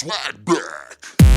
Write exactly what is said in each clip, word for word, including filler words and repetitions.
swag back.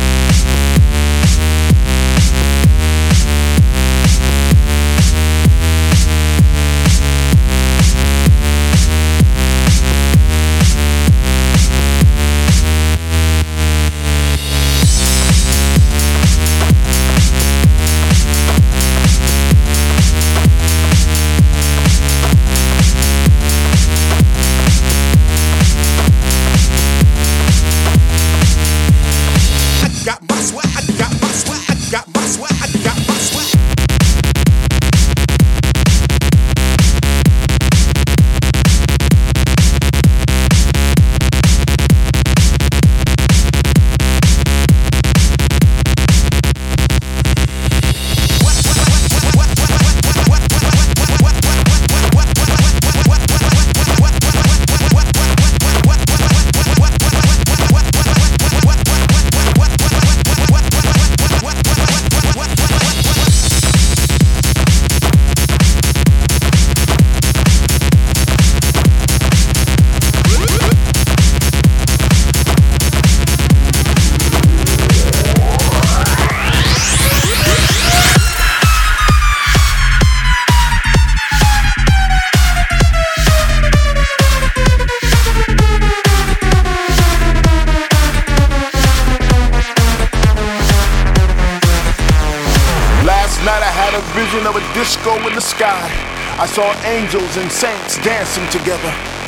Of a disco in the sky, I saw angels and saints dancing together.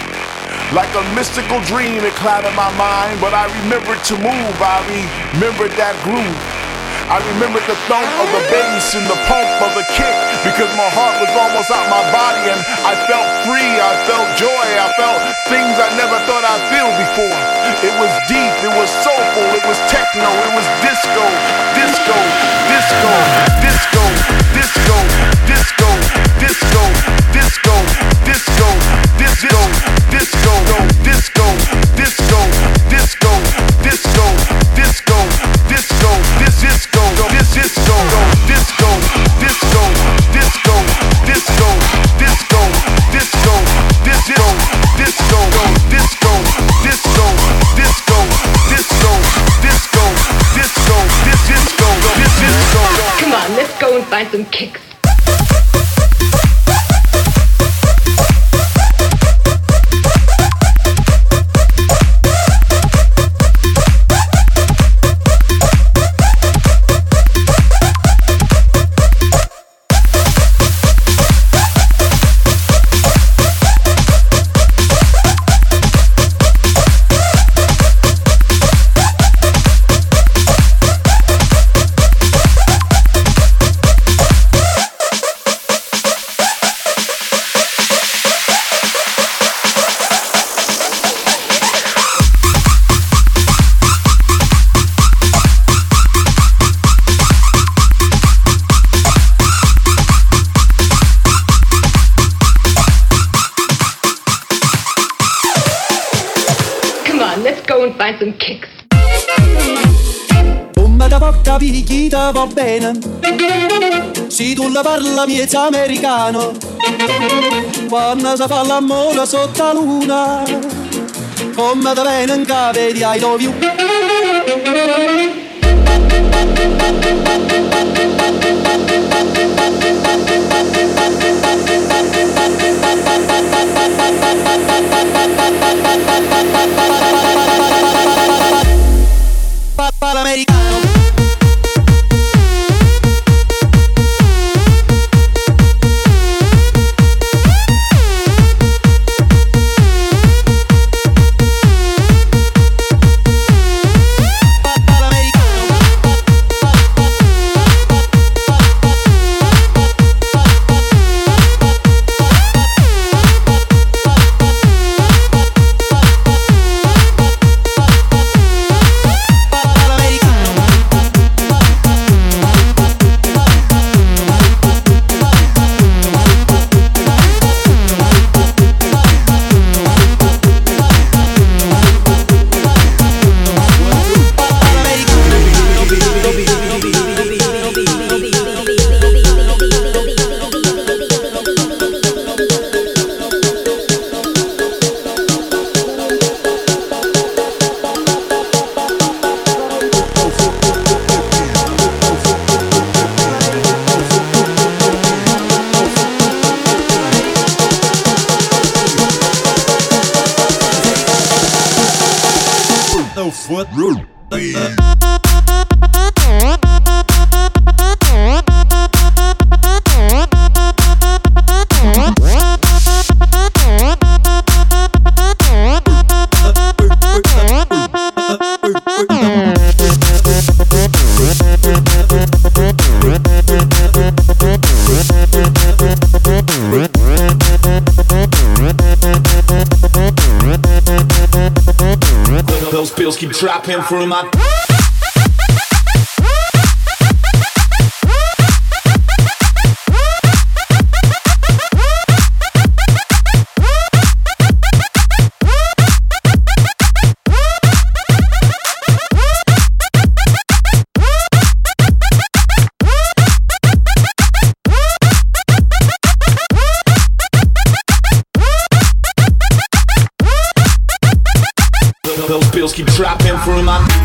Like a mystical dream, it clouded my mind, but I remembered to move. I remembered that groove. I remembered the thump of the bass and the pump of the kick, because my heart was almost out my body and I felt free, I felt joy, I felt things I never thought I'd feel before. It was deep, it was soulful, it was techno, it was disco, disco, disco, disco, disco, disco, disco, disco, disco, disco, disco, disco, disco, disco, disco, disco, disco, this disco, this disco, disco, disco, disco, disco, disco, disco, disco, disco, disco, disco, disco, disco, disco, disco, this disco, this disco. Come on, let's go and find some kicks. Find some kicks. Come da porta picchita va bene, se tu la parla miezza americano, quando si fa l'amore sotto la luna, come da bene in cave di I love you. Panamericano. Panamericano. foot rule. Those pills keep dropping through my. Those pills keep dropping through my.